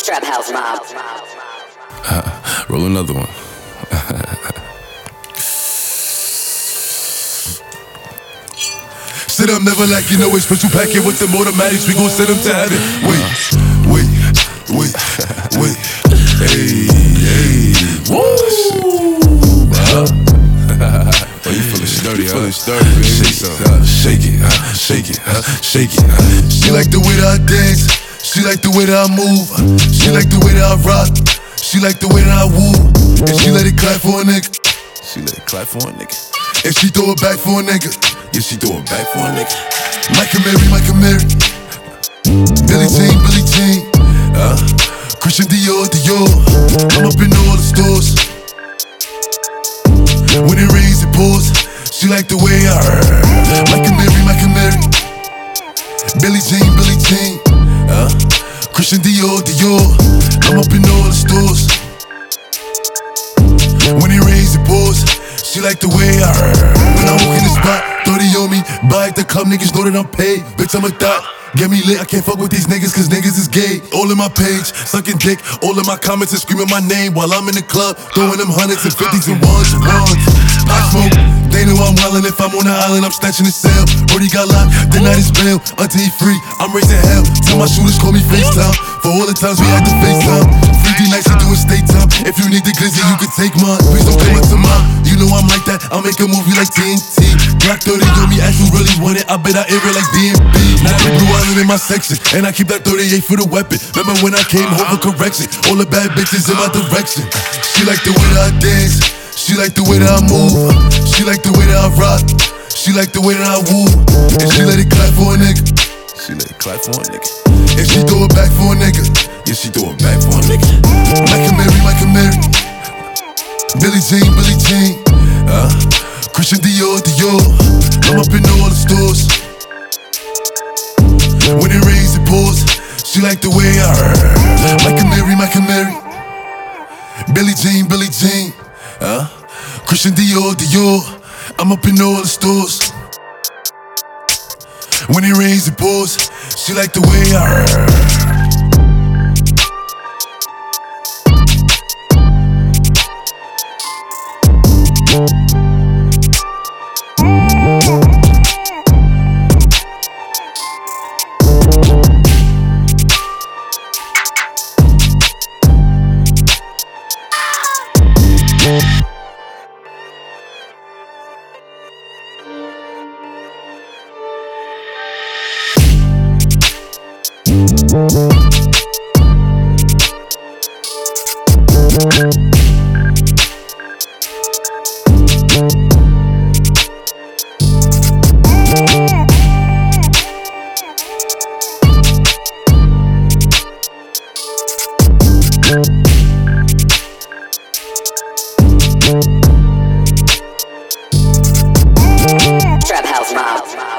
Trap House Mob. Roll another one. Sit up, never like you know it's special packet with them automatics. We gon' send them to heaven. Wait. Hey. Woo! Oh, you feeling sturdy, huh? Feeling sturdy, baby. Shake it. She like the way that I dance. She like the way that I move. She like the way that I rock. She like the way that I woo. And she let it clap for a nigga. She let it clap for a nigga. And she throw it back for a nigga. Yeah, she throw it back for a nigga. Michael Mary. Billie Jean. Christian Dior. I'm up in all the stores. When it rains, it pours. She like the way I Michael Mary. Billie Jean. Christian Dior. I'm up in all the stores. When it rains, it pours. She like the way I When I walk in the spot, 30 on me. Buy at the club, niggas know that I'm paid. Bitch, I'm a thot. Get me lit, I can't fuck with these niggas cause niggas is gay. All in my page, sucking dick. All in my comments and screaming my name while I'm in the club, throwing them hundreds and fifties and ones. Pop smoke, they know I'm wildin'. If I'm on the island, I'm snatching the cell. Brody got locked, the night is bail. Until he free, I'm raising hell. Tell my shooters call me FaceTime. For all the times we had to FaceTime. 3D nights, we doing state time. If you need the glizzy, you can take mine. Please don't claim it to mine. You know I'm like that, I'll make a movie like TNT. Black 30 on me, ask who really want it. I bet I air it like DMB. Now they blue island in my section, and I keep that 38 for the weapon. Remember when I came home for correction? All the bad bitches in my direction. She like the way that I dance. She like the way that I move. She like the way that I rock. She like the way that I woo. And she let it clap for a nigga. She let it clap for a nigga. And she throw it back for a nigga. Yeah, she throw it back for a nigga. Michael Mary. Billie Jean. Christian Dior. I'm up in all the stores. When it rains, it pours. She like the way I Michael Mary. Billie Jean. Christian Dior. I'm up in all the stores. When it rains, it pours. She like the way I Trap House Mob.